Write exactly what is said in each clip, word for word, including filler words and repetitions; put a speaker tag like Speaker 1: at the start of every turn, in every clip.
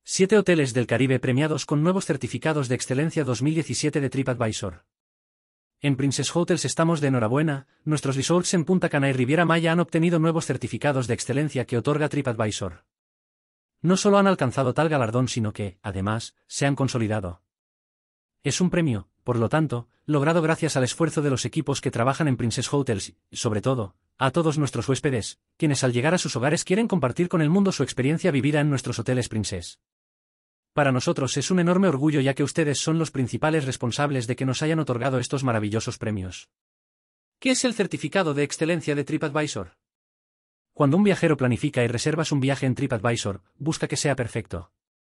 Speaker 1: siete hoteles del Caribe premiados con nuevos certificados de excelencia dos mil diecisiete de TripAdvisor. En Princess Hotels estamos de enhorabuena, nuestros resorts en Punta Cana y Riviera Maya han obtenido nuevos certificados de excelencia que otorga TripAdvisor. No solo han alcanzado tal galardón sino que, además, se han consolidado. Es un premio, por lo tanto, logrado gracias al esfuerzo de los equipos que trabajan en Princess Hotels y, sobre todo, a todos nuestros huéspedes, quienes al llegar a sus hogares quieren compartir con el mundo su experiencia vivida en nuestros hoteles Princess. Para nosotros es un enorme orgullo ya que ustedes son los principales responsables de que nos hayan otorgado estos maravillosos premios. ¿Qué es el certificado de excelencia de TripAdvisor? Cuando un viajero planifica y reservas un viaje en TripAdvisor, busca que sea perfecto.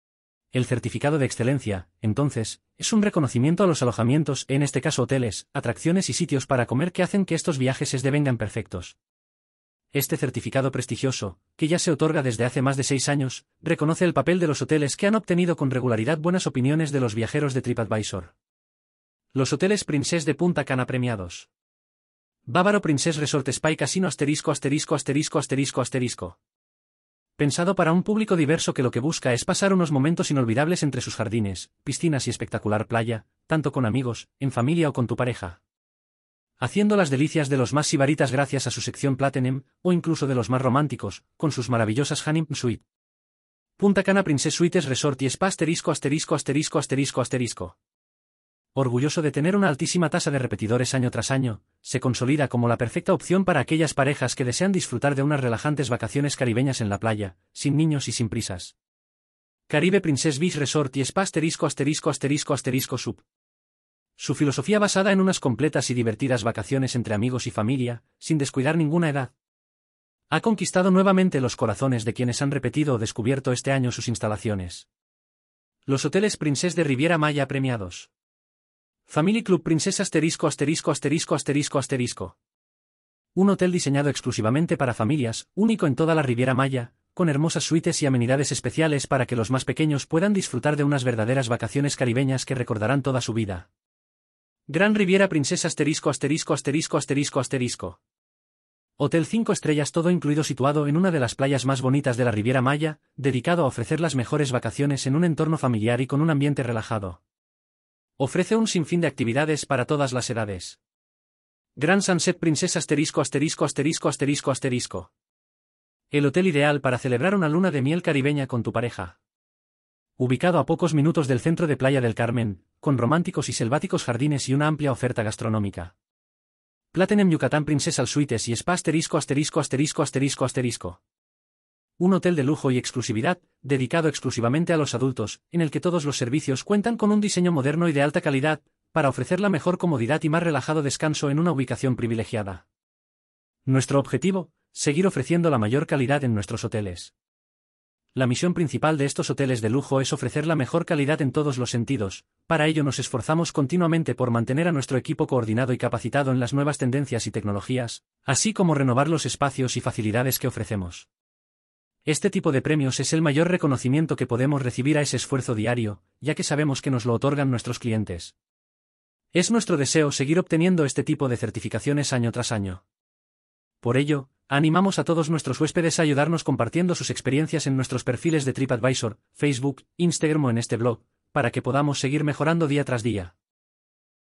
Speaker 1: El certificado de excelencia, entonces, es un reconocimiento a los alojamientos, en este caso hoteles, atracciones y sitios para comer que hacen que estos viajes se devengan perfectos. Este certificado prestigioso, que ya se otorga desde hace más de seis años, reconoce el papel de los hoteles que han obtenido con regularidad buenas opiniones de los viajeros de TripAdvisor. Los hoteles Princess de Punta Cana premiados. Bávaro Princess Resort Spa y Casino asterisco asterisco asterisco asterisco asterisco. Pensado para un público diverso que lo que busca es pasar unos momentos inolvidables entre sus jardines, piscinas y espectacular playa, tanto con amigos, en familia o con tu pareja. Haciendo las delicias de los más sibaritas gracias a su sección Platinum, o incluso de los más románticos, con sus maravillosas Honeymoon Suite. Punta Cana Princess Suites Resort y Spa asterisco asterisco asterisco asterisco asterisco. Orgulloso de tener una altísima tasa de repetidores año tras año, se consolida como la perfecta opción para aquellas parejas que desean disfrutar de unas relajantes vacaciones caribeñas en la playa, sin niños y sin prisas. Caribe Princess Beach Resort y Spa asterisco asterisco asterisco asterisco sub. Su filosofía basada en unas completas y divertidas vacaciones entre amigos y familia, sin descuidar ninguna edad. Ha conquistado nuevamente los corazones de quienes han repetido o descubierto este año sus instalaciones. Los hoteles Princess de Riviera Maya premiados. Family Club Princess asterisco asterisco asterisco asterisco asterisco. Un hotel diseñado exclusivamente para familias, único en toda la Riviera Maya, con hermosas suites y amenidades especiales para que los más pequeños puedan disfrutar de unas verdaderas vacaciones caribeñas que recordarán toda su vida. Gran Riviera Princess asterisco asterisco asterisco asterisco asterisco. Hotel cinco estrellas todo incluido situado en una de las playas más bonitas de la Riviera Maya, dedicado a ofrecer las mejores vacaciones en un entorno familiar y con un ambiente relajado. Ofrece un sinfín de actividades para todas las edades. Gran Sunset Princess asterisco asterisco asterisco asterisco asterisco. El hotel ideal para celebrar una luna de miel caribeña con tu pareja. Ubicado a pocos minutos del centro de Playa del Carmen, con románticos y selváticos jardines y una amplia oferta gastronómica. Platinum Yucatán Princess All Suites y Spa asterisco asterisco asterisco asterisco asterisco. Un hotel de lujo y exclusividad, dedicado exclusivamente a los adultos, en el que todos los servicios cuentan con un diseño moderno y de alta calidad, para ofrecer la mejor comodidad y más relajado descanso en una ubicación privilegiada. Nuestro objetivo, seguir ofreciendo la mayor calidad en nuestros hoteles. La misión principal de estos hoteles de lujo es ofrecer la mejor calidad en todos los sentidos, para ello nos esforzamos continuamente por mantener a nuestro equipo coordinado y capacitado en las nuevas tendencias y tecnologías, así como renovar los espacios y facilidades que ofrecemos. Este tipo de premios es el mayor reconocimiento que podemos recibir a ese esfuerzo diario, ya que sabemos que nos lo otorgan nuestros clientes. Es nuestro deseo seguir obteniendo este tipo de certificaciones año tras año. Por ello, animamos a todos nuestros huéspedes a ayudarnos compartiendo sus experiencias en nuestros perfiles de TripAdvisor, Facebook, Instagram o en este blog, para que podamos seguir mejorando día tras día.